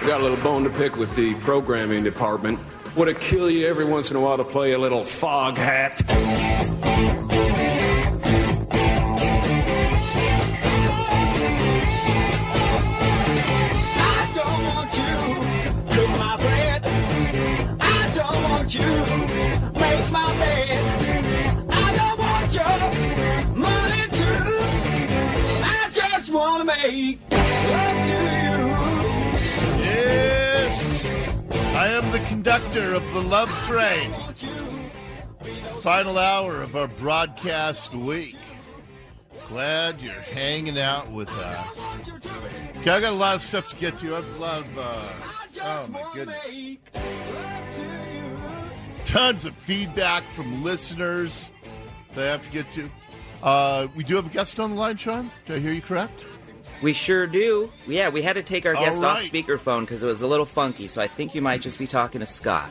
Got a little bone to pick with the programming department. Would it kill you every once in a while to play a little fog hat? I don't want you to cook my bread. I don't want you to make my bed. I don't want your money too. I just want to make love to you. Yes, I am the conductor of the Love Train. Final hour of our broadcast week. Glad you're hanging out with us. Okay, I got a lot of stuff to get to. I have a lot of, oh my goodness. Tons of feedback from listeners that I have to get to. We do have a guest on the line, Sean? Did I hear you correct? We sure do. Yeah, we had to take our guest off right. speakerphone because it was a little funky, so I think you might just be talking to Scott.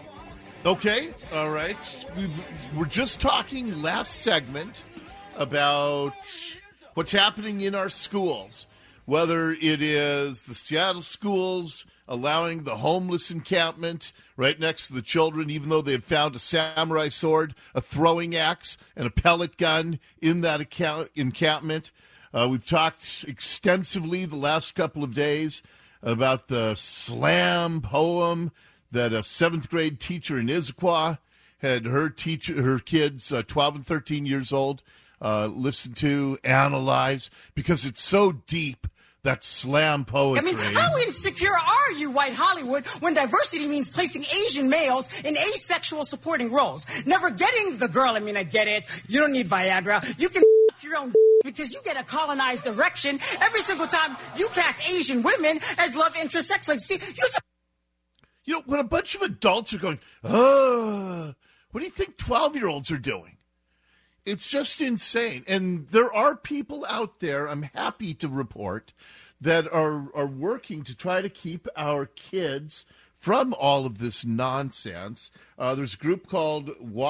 Okay, all right. We were just talking last segment about what's happening in our schools, whether it is the Seattle schools allowing the homeless encampment right next to the children, even though they have found a samurai sword, a throwing axe, and a pellet gun in that encampment. We've talked extensively the last couple of days about the slam poem that a 7th grade teacher in Issaquah had her kids, 12 and 13 years old, listen to, analyze, because it's so deep, that slam poetry. I mean, how insecure are you, White Hollywood, when diversity means placing Asian males in asexual supporting roles? Never getting the girl, I mean, I get it. You don't need Viagra. You can your own because you get a colonized erection every single time you cast Asian women as love interest sex slaves. See, you know, when a bunch of adults are going, what do you think 12-year-olds are doing? It's just insane. And there are people out there, I'm happy to report, that are working to try to keep our kids from all of this nonsense. There's a group called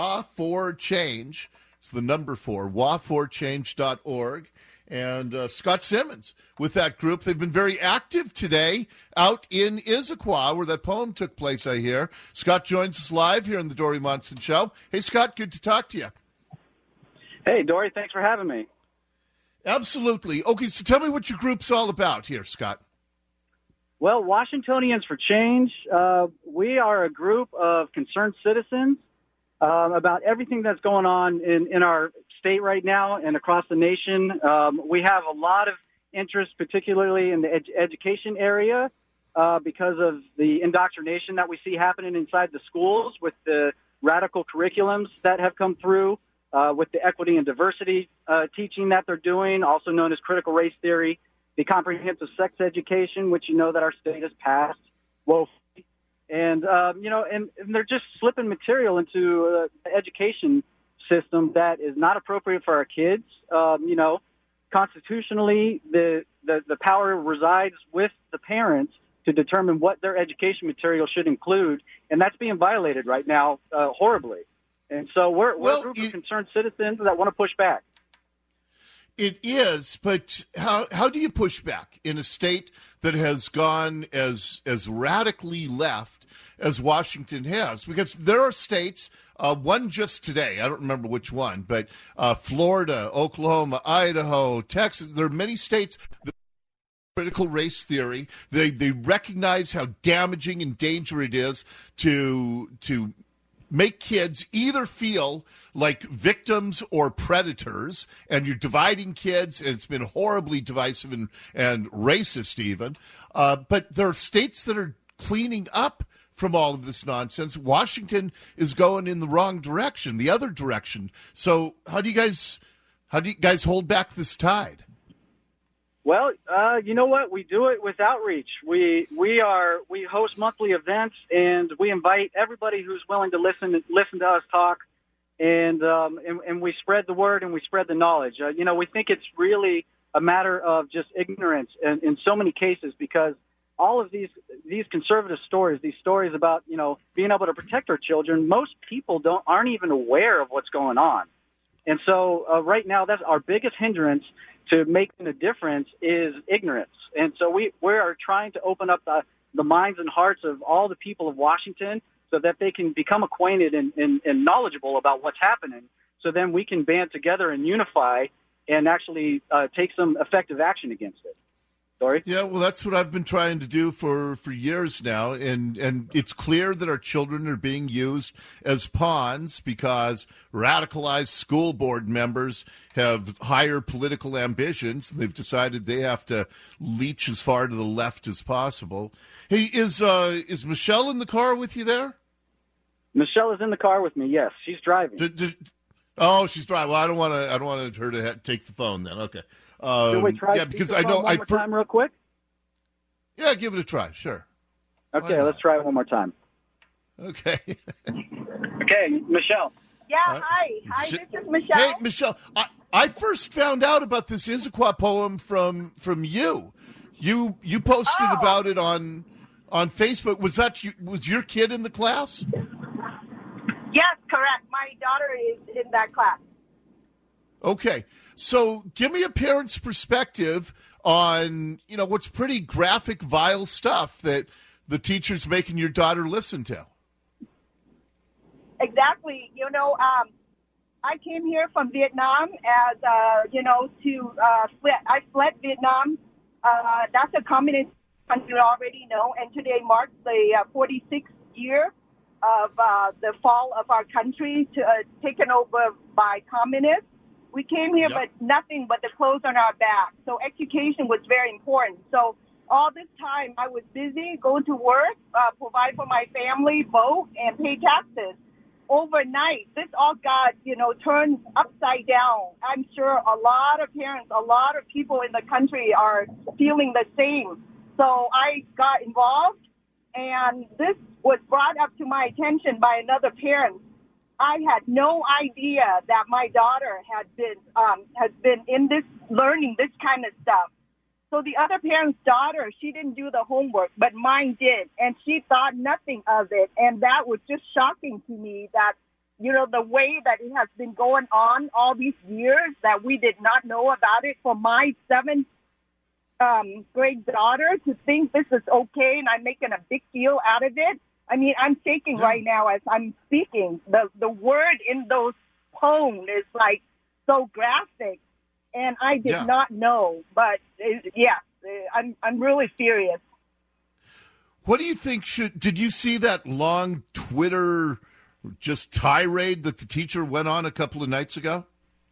WA4Change. It's the number 4, wa4change.org. And Scott Simmons with that group. They've been very active today out in Issaquah, where that poem took place, I hear. Scott joins us live here on the Dory Monson Show. Hey, Scott, good to talk to you. Hey, Dory, thanks for having me. Absolutely. Okay, so tell me what your group's all about here, Scott. Well, Washingtonians for Change, we are a group of concerned citizens about everything that's going on in our state right now and across the nation. We have a lot of interest, particularly in the education area, because of the indoctrination that we see happening inside the schools with the radical curriculums that have come through, with the equity and diversity teaching that they're doing, also known as critical race theory, the comprehensive sex education, which you know that our state has passed woefully. And, and they're just slipping material into the education system that is not appropriate for our kids. Constitutionally, the power resides with the parents to determine what their education material should include, and that's being violated right now horribly. And so we're a group of concerned citizens that want to push back. It is, but how do you push back in a state that has gone as radically left as Washington has? Because there are states, one just today, I don't remember which one, but Florida, Oklahoma, Idaho, Texas, there are many states that critical race theory. They recognize how damaging and dangerous it is to make kids either feel like victims or predators, and you're dividing kids, and it's been horribly divisive and racist even. But there are states that are cleaning up from all of this nonsense. Washington is going in the wrong direction, the other direction. So how do you guys hold back this tide? Well, you know what? We do it with outreach. We host monthly events, and we invite everybody who's willing to listen to us talk, and we spread the word and we spread the knowledge. We think it's really a matter of just ignorance in so many cases, because all of these conservative stories, these stories about being able to protect our children, most people aren't even aware of what's going on, and so right now that's our biggest hindrance to making a difference is ignorance. And so we are trying to open up the minds and hearts of all the people of Washington so that they can become acquainted and knowledgeable about what's happening. So then we can band together and unify and actually take some effective action against it. Sorry? Yeah, well, that's what I've been trying to do for years now, and it's clear that our children are being used as pawns because radicalized school board members have higher political ambitions. They've decided they have to leech as far to the left as possible. Hey, is Michelle in the car with you there? Michelle is in the car with me. Yes, she's driving. She's driving. Well, I don't want her to take the phone then. Okay. Can we try because I know one more time real quick? Yeah, give it a try. Sure. Okay, let's try it one more time. Okay. Okay, Michelle. Yeah, hi. This is Michelle. Hey, Michelle. I first found out about this Issaquah poem from you. You posted about it on Facebook. Was your kid in the class? Yes, correct. My daughter is in that class. Okay. So give me a parent's perspective on, what's pretty graphic, vile stuff that the teacher's making your daughter listen to. Exactly. I came here from Vietnam as, I fled Vietnam. That's a communist country you already know. And today marks the 46th year of the fall of our country taken over by communists. We came here with nothing but the clothes on our back. So education was very important. So all this time I was busy going to work, provide for my family, vote, and pay taxes. Overnight, this all got, turned upside down. I'm sure a lot of parents, a lot of people in the country are feeling the same. So I got involved, and this was brought up to my attention by another parent. I had no idea that my daughter has been in this, learning this kind of stuff. So the other parent's daughter, she didn't do the homework, but mine did, and she thought nothing of it. And that was just shocking to me that, the way that it has been going on all these years, that we did not know about it. For my 7th grade daughter to think this is okay and I'm making a big deal out of it. I mean, I'm shaking right now as I'm speaking. The word in those poems is like so graphic, and I did not know. But I'm really furious. What do you think did you see that long Twitter just tirade that the teacher went on a couple of nights ago?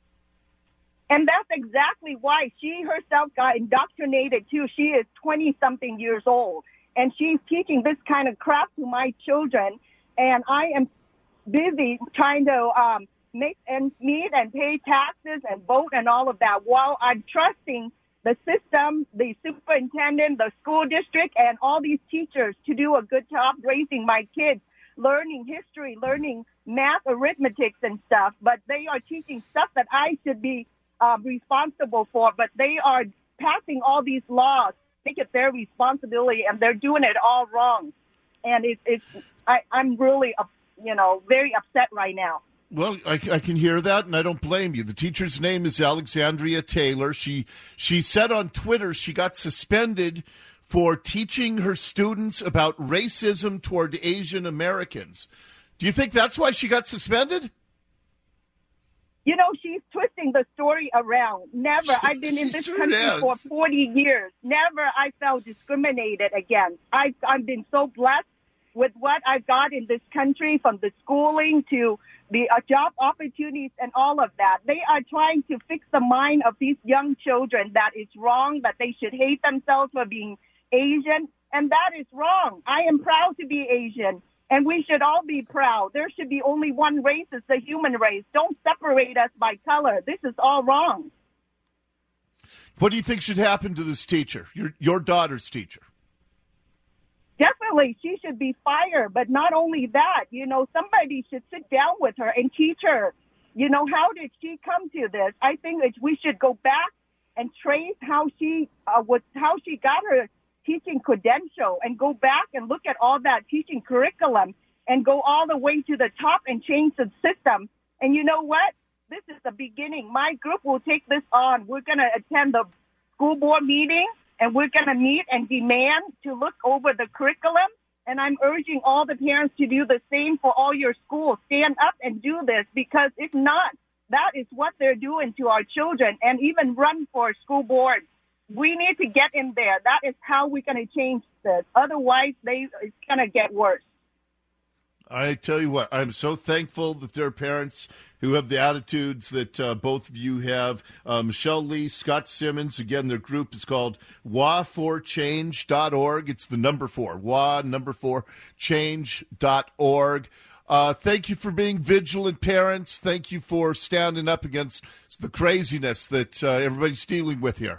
And that's exactly why she herself got indoctrinated too. She is 20-something years old. And she's teaching this kind of crap to my children. And I am busy trying to make ends meet and pay taxes and vote and all of that while I'm trusting the system, the superintendent, the school district, and all these teachers to do a good job raising my kids, learning history, learning math, arithmetic, and stuff. But they are teaching stuff that I should be responsible for. But they are passing all these laws. Think it's their responsibility, and they're doing it all wrong. And I'm really, very upset right now. Well, I can hear that, and I don't blame you. The teacher's name is Alexandria Taylor. She said on Twitter she got suspended for teaching her students about racism toward Asian Americans. Do you think that's why she got suspended? She's twisting the story around. Never. I've been in this country for 40 years. Never I felt discriminated against. I've been so blessed with what I've got in this country, from the schooling to the job opportunities and all of that. They are trying to fix the mind of these young children that it's wrong, that they should hate themselves for being Asian, and that is wrong. I am proud to be Asian. And we should all be proud. There should be only one race. It's the human race. Don't separate us by color. This is all wrong. What do you think should happen to this teacher, your daughter's teacher? Definitely, she should be fired. But not only that, somebody should sit down with her and teach her, how did she come to this? I think that we should go back and trace how she got her teaching credential and go back and look at all that teaching curriculum and go all the way to the top and change the system. And you know what? This is the beginning. My group will take this on. We're going to attend the school board meeting and we're going to meet and demand to look over the curriculum. And I'm urging all the parents to do the same for all your schools. Stand up and do this, because if not, that is what they're doing to our children, and even run for school board. We need to get in there. That is how we're going to change this. Otherwise, it's going to get worse. I tell you what, I'm so thankful that there are parents who have the attitudes that both of you have. Michelle Lee, Scott Simmons, again, their group is called WA4Change.org. It's the number 4, WA4Change.org. Thank you for being vigilant parents. Thank you for standing up against the craziness that everybody's dealing with here.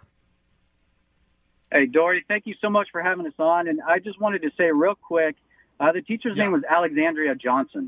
Hey, Dory, thank you so much for having us on. And I just wanted to say real quick, the teacher's name was Alexandria Johnson.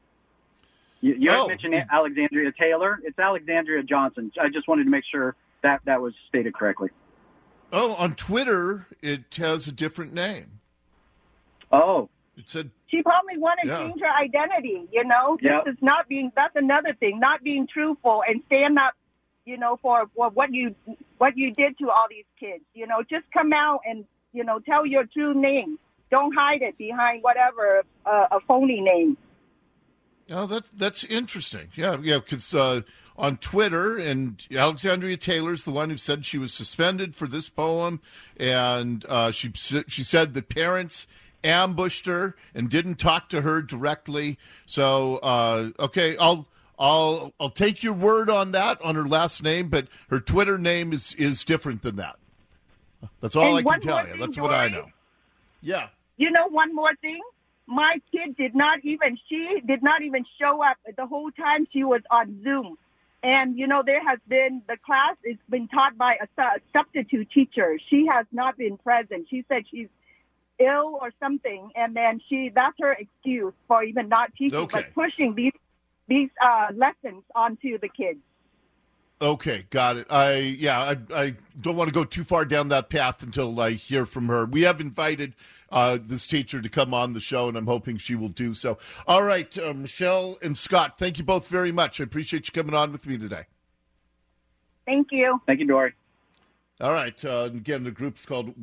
You had mentioned Alexandria Taylor. It's Alexandria Johnson. I just wanted to make sure that was stated correctly. Oh, on Twitter, it has a different name. Oh. It said she probably wanted to change her identity, you know? This is not being, that's another thing, not being truthful and stand up, you know, for what you did to all these kids. You know, just come out and, you know, tell your true name. Don't hide it behind whatever, a phony name. Oh, that's interesting. Yeah, because on Twitter, and Alexandria Taylor's the one who said she was suspended for this poem, and she said that parents ambushed her and didn't talk to her directly. So, okay, I'll take your word on that, on her last name, but her Twitter name is different than that. That's all I can tell you. That's what I know. Yeah. You know, one more thing. My kid did not even show up the whole time she was on Zoom. And, you know, the class has been taught by a substitute teacher. She has not been present. She said she's ill or something. And then that's her excuse for even not teaching, but pushing these lessons onto the kids. Okay, got it. I don't want to go too far down that path until I hear from her. We have invited this teacher to come on the show, and I'm hoping she will do so. All right, Michelle and Scott, thank you both very much. I appreciate you coming on with me today. Thank you. Thank you, Dory. All right, again, the group's called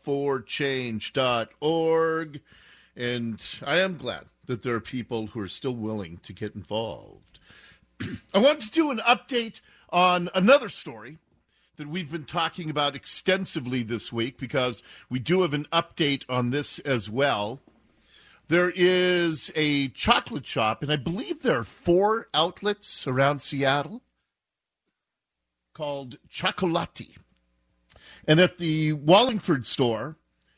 WA4Change.org, and I am glad that there are people who are still willing to get involved. I want to do an update on another story that we've been talking about extensively this week, because we do have an update on this as well. There is a chocolate shop, and I believe there are 4 outlets around Seattle, called Chocolati. And at the Wallingford store,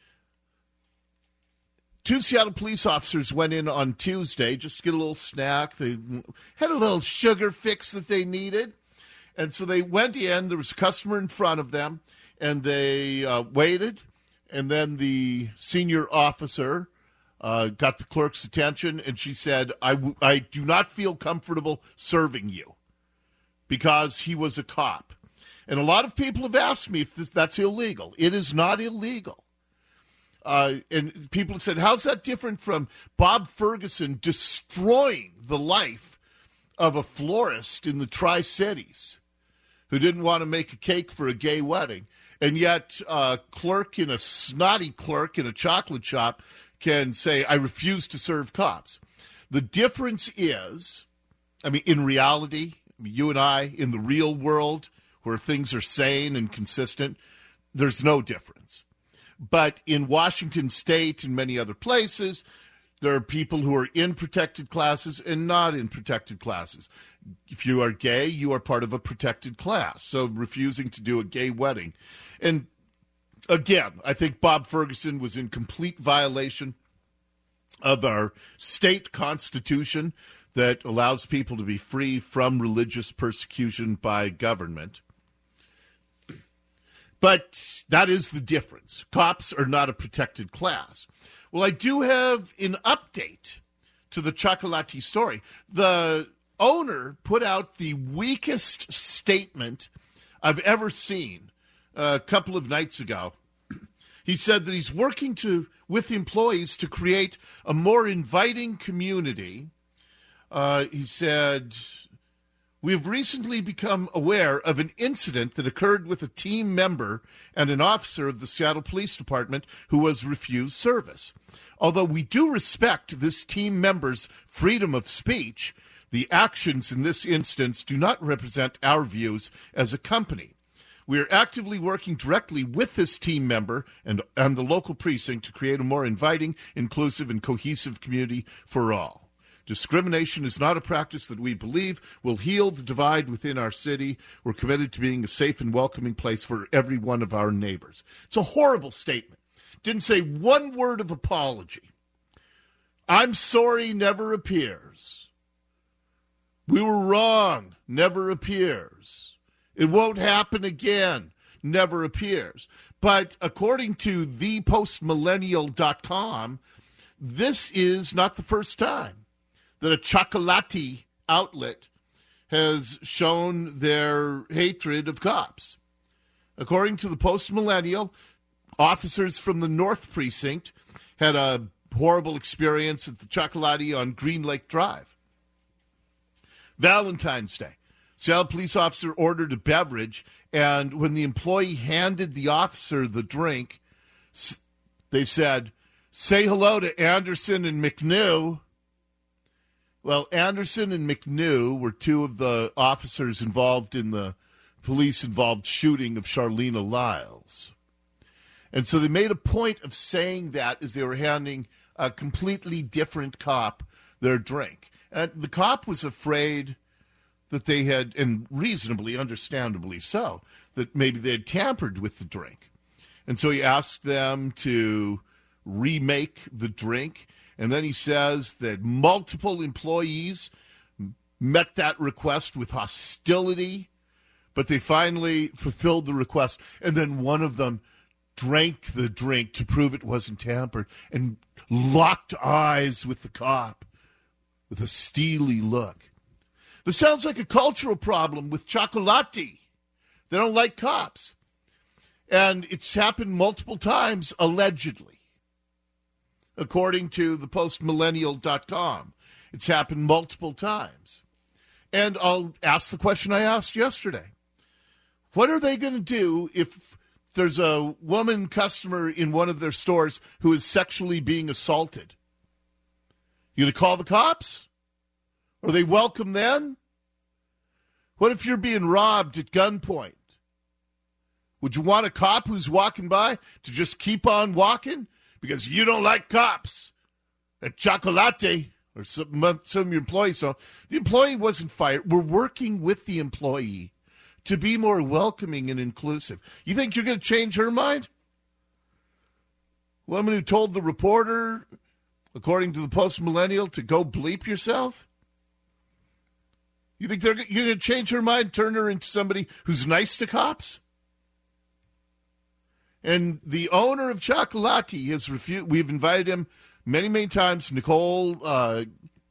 2 Seattle police officers went in on Tuesday just to get a little snack. They had a little sugar fix that they needed. And so they went in. There was a customer in front of them, and they waited. And then the senior officer got the clerk's attention, and she said, I do not feel comfortable serving you, because he was a cop. And a lot of people have asked me if that's illegal. It is not illegal. And people have said, how's that different from Bob Ferguson destroying the life of a florist in the Tri-Cities who didn't want to make a cake for a gay wedding? And yet a snotty clerk in a chocolate shop can say, I refuse to serve cops. The difference is, in reality, you and I, in the real world, where things are sane and consistent, there's no difference. But in Washington State and many other places, there are people who are in protected classes and not in protected classes. If you are gay, you are part of a protected class. So refusing to do a gay wedding. And again, I think Bob Ferguson was in complete violation of our state constitution that allows people to be free from religious persecution by government. But that is the difference. Cops are not a protected class. Well, I do have an update to the Chocolati story. The owner put out the weakest statement I've ever seen a couple of nights ago. He said that he's working with employees to create a more inviting community. He said, We have recently become aware of an incident that occurred with a team member and an officer of the Seattle Police Department who was refused service. Although we do respect this team member's freedom of speech, the actions in this instance do not represent our views as a company. We are actively working directly with this team member and the local precinct to create a more inviting, inclusive, and cohesive community for all. Discrimination is not a practice that we believe will heal the divide within our city. We're committed to being a safe and welcoming place for every one of our neighbors. It's a horrible statement. Didn't say one word of apology. I'm sorry never appears. We were wrong never appears. It won't happen again never appears. But according to thepostmillennial.com, this is not the first time that a chocolati outlet has shown their hatred of cops. According to the Post-Millennial, officers from the North Precinct had a horrible experience at the Chocolati on Green Lake Drive. Valentine's Day, Seattle police officer ordered a beverage, and when the employee handed the officer the drink, they said, "Say hello to Anderson and McNew." Well, Anderson and McNew were two of the officers involved in the police-involved shooting of Charlena Lyles. And so they made a point of saying that as they were handing a completely different cop their drink. And the cop was afraid that they had, and reasonably, understandably so, that maybe they had tampered with the drink. And so he asked them to remake the drink. And then he says that multiple employees met that request with hostility, but they finally fulfilled the request. And then one of them drank the drink to prove it wasn't tampered and locked eyes with the cop with a steely look. This sounds like a cultural problem with Chocolati. They don't like cops. And it's happened multiple times, allegedly. According to the postmillennial.com. It's happened multiple times. And I'll ask the question I asked yesterday. What are they going to do if there's a woman customer in one of their stores who is sexually being assaulted? You going to call the cops? Are they welcome then? What if you're being robbed at gunpoint? Would you want a cop who's walking by to just keep on walking? Because you don't like cops at Chocolate, or some of your employees. So the employee wasn't fired. We're working with the employee to be more welcoming and inclusive. You think you're going to change her mind? Woman who told the reporter, according to the Post-Millennial, to go bleep yourself? You think you're going to change her mind, turn her into somebody who's nice to cops? And the owner of Chocolati has refused. We've invited him many, many times. Nicole, I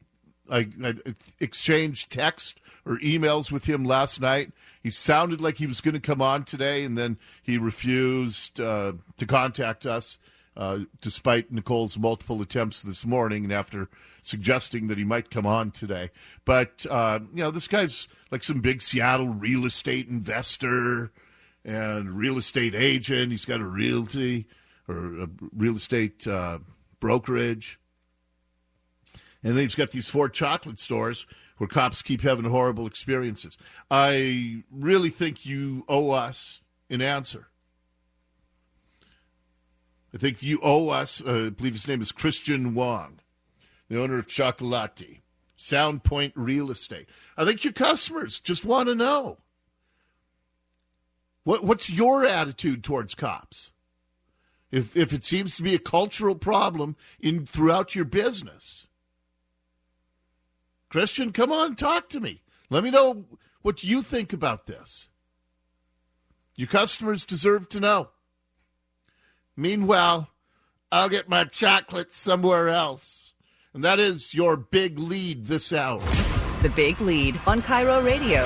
exchanged text or emails with him last night. He sounded like he was going to come on today, and then he refused to contact us, despite Nicole's multiple attempts this morning and after suggesting that he might come on today. But, this guy's like some big Seattle real estate investor and real estate agent. He's got a realty or a real estate brokerage. And then he's got these 4 chocolate stores where cops keep having horrible experiences. I really think you owe us an answer. I think you owe us, I believe his name is Christian Wong, the owner of Chocolati, Sound Point Real Estate. I think your customers just want to know. What's your attitude towards cops? If it seems to be a cultural problem throughout your business. Christian, come on, talk to me. Let me know what you think about this. Your customers deserve to know. Meanwhile, I'll get my chocolate somewhere else. And that is your big lead this hour. The Big Lead on Cairo Radio.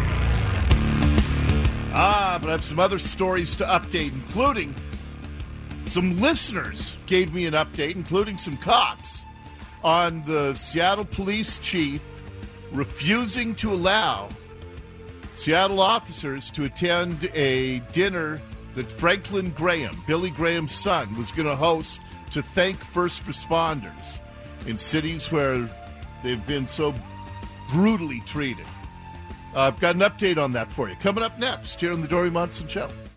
But I have some other stories to update, including some listeners gave me an update, including some cops, on the Seattle police chief refusing to allow Seattle officers to attend a dinner that Franklin Graham, Billy Graham's son, was going to host to thank first responders in cities where they've been so brutally treated. I've got an update on that for you. Coming up next here on the Dori Monson Show.